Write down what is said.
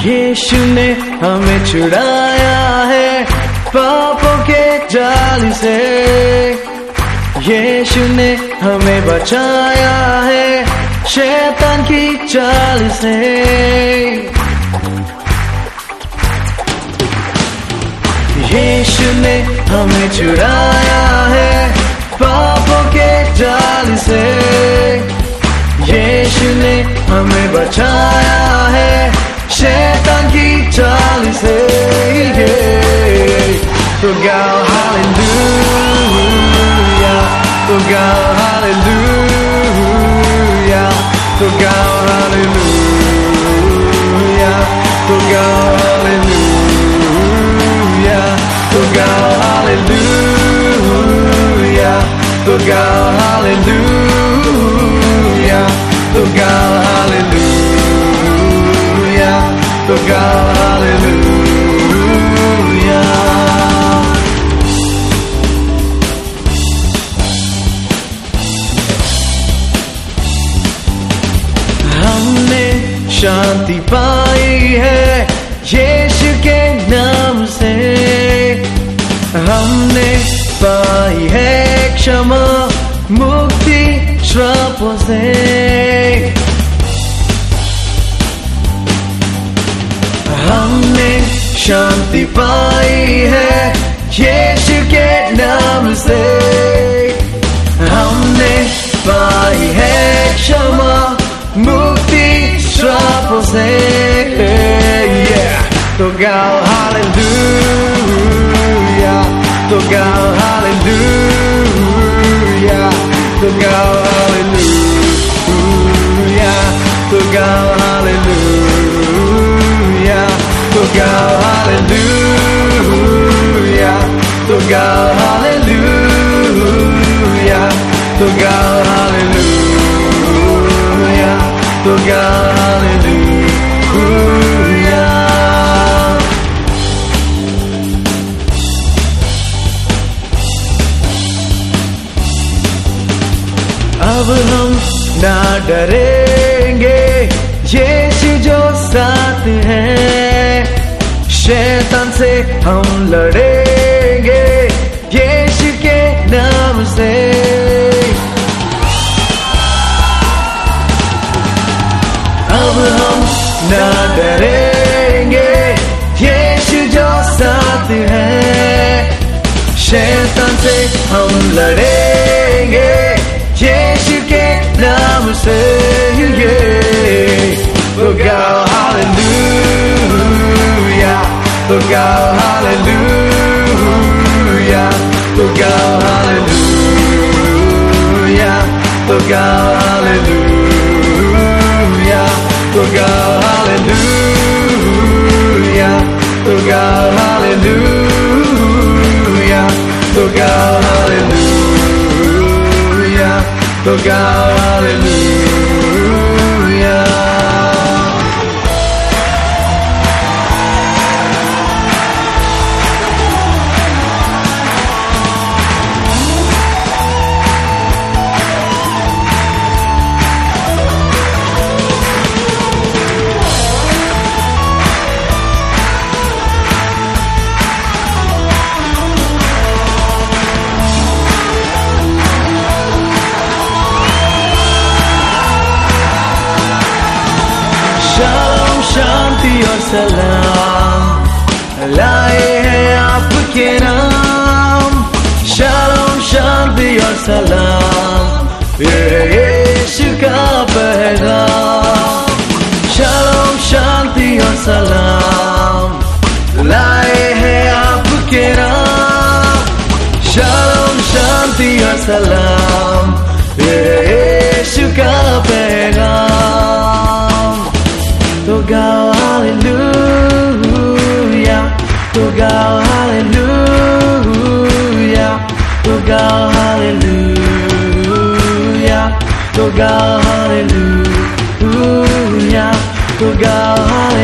यीशु ने हमें छुड़ाया है पापों के जाल से। यीशु ने हमें बचाया है शैतान की चाल से। यीशु ने हमें छुड़ाया है पापों के जाल से। यीशु ने हमें बचाया है शैतान की चाल से। तो गाओ हालेलुया, तो गाओ हालेलुया, तो गाओ हालेलुया, तो गाओ हालेलुया, तो गाओ हालेलुया, तो गाओ हालेलुया, तो गाओ हालेलुया, तो गाओ हालेलुया। हमने शांति पाई है यीशु के नाम से। हमने पाई है क्षमा मुक्ति श्रापों से। हमने शांति पाई है यीशु के नाम से। हमने पाई है क्षमा मुक्ति श्रापों से। तो गाओ हालेलुया, तो गाओ हालेलुया, तो गाओ हालेलुया, तो गाओ हालेलुया, तो गाओ हालेलुया, तो गाओ हालेलुया, तो गाओ हालेलुया, तो गाओ हालेलुया। अब हम ना डरेंगे यीशु जो साथ है। शैतान से हम लड़ेंगे यीशु के नाम से। अब हम ना डरेंगे यीशु जो साथ है। शैतान से हम लड़ेंगे यीशु के नाम से। तो गाओ हालेलुया, तो गाओ हालेलुया, तो गाओ हालेलुया, तो गाओ हालेलुया, तो गाओ हालेलुया, तो गाओ हालेलुया, तो गाओ हालेलुया, तो गाओ हालेलुया। शांति और सलाम लाए हैं आपके नाम। शालोम शांति और सलाम यीशु का पैगाम। शालोम शांति और सलाम लाए हैं आपके नाम। शालोम शांति और सलाम यीशु का पैगाम। तो गाओ हालेलुया, तो गाओ हालेलुया, तो गाओ हालेलुया, तो गाओ हालेलुया, तो गाओ हालेलुया।